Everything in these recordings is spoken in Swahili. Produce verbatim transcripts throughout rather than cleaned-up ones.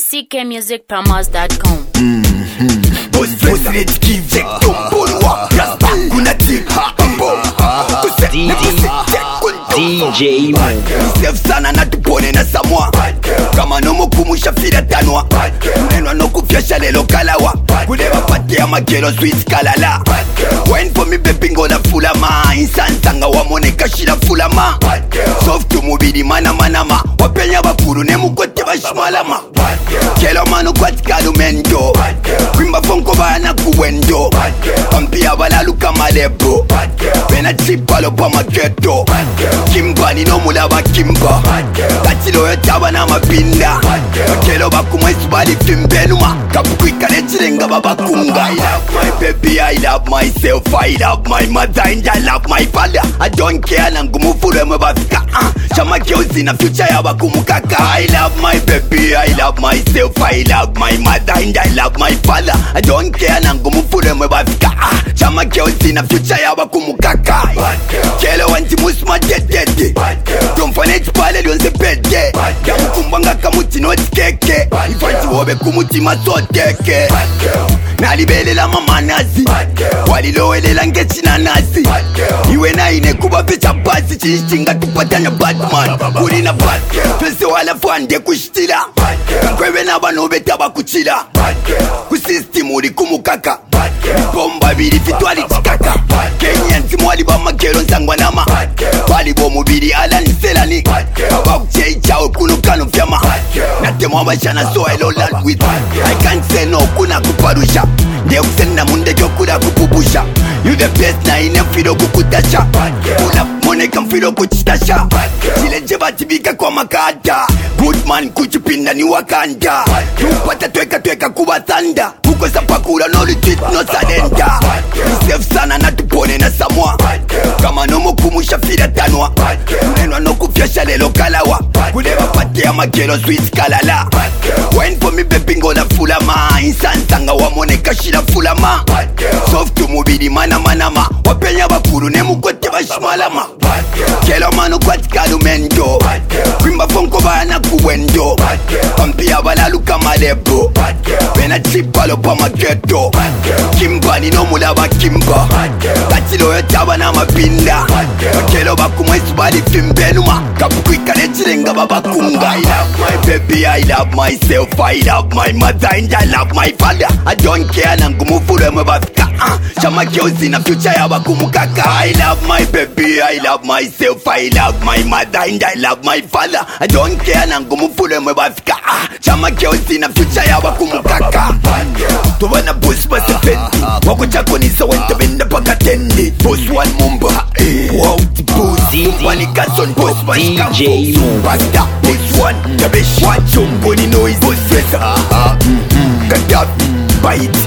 C K music promos dot com. Mm-hmm. Boss President Give Jack Tombolwa Rasta Kunati Bambo D J Mo Stef sana na tupone na samwa kama nomo kumusha fira tanwa Unenwa no kufyasha lelo kalawa Kudeva pate ya magelo sweet kalala Wine for me baby ngola fulama Insansanga wa moneka shira fulama Soft mubili mana manama Wapenya bakuru ne mukote bashmalama Kelo manu kwa tikalu mendo Kwimba fonko bana kuwendo Pampia balalu kama lebo Pena chipalo pa maketo Kimbani no mulaba kimba Tachilo yotaba na mapinda Kelo bakumwesu bali fimbenuma Kapukwika nechirenga babakunga I love my baby, I love myself I love my mother and I love my father I don't care nangumufuru emwe bafika uh, Chama kiozi na future ya bakumukaka I love my baby, I love myself I love my mother and I love my father I don't care nangumufuru emwe bafika uh, Chama kiozi na future ya bakumukaka Kelo wanti musma tetete Tomfane chipale lyonse pete Yamukumbanga kamuti no tikeke Ifanti wobe kumuti masoteke Nalibelela mama nazi Walilowelela ngechi na nazi Iwe na ine kuba pecha basi Chishinga tupatanya Batman Kuri na bat Twese wala fande kushtila Kwewe na banobe taba kuchila Kusystem uri kumukaka Bomba biri fitwali chikaka Kenyan timu waliba makero nsangwa nama Walibo mubiri ala niselani Wakuche ichawe kunukanu vyama Natemo wabashana so I don't land with I can't say no kuna kuparusha Ndiye kusenda munde jokura kupupusha You the best na ine mfido kukutasha Ula moneka mfido kuchitasha Chile jeba tibika kwa makada Good man kuchipinda ni wakanda Tupata tweka tweka kuwa thanda Huko sapakula no retreat no surrender Safe sana na tupone na samwa Kama nomo kumusha fira tanwa Unenwa no kufyasha lelo kalawa Kudeva pate ya magelo sweet kalala Wine for me baby ngola fulama Insansanga wa moneka shira fulama Soft mubili mana manama Wapenya bakuru ne mukote bashmalama Kelo manu kwa tikalu mendo Kwimba fonko bana kuwendo Pampia balalu kama lebo Pena chipalo pa maketo Kimbani no mulaba kimba Tachilo yotaba na mapinda Kelo bakumwesu bali fimbenuma Kapukwika nechirenga babakunga I love my baby, I love myself I love my mother and I love my father I don't care nangumufuru emwe bafika uh, Chama kiozi na future ya bakumukaka I love my baby, I love myself I love my mother and I love my father I don't care nangumufuru emwe bafika uh, Chama kiozi na future ya bakumukaka Tuwana boss basi fendi Wako chako nisa wente benda paka tendi Boss one mumba Wow the boss Wani kason boss basi kampo Basta boss one Tabesh Wachombo ni noise Boss resa Kadab Bite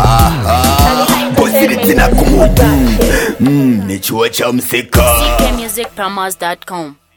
Boss ilitina kumudu Nichua cha mseka C K music promos dot com.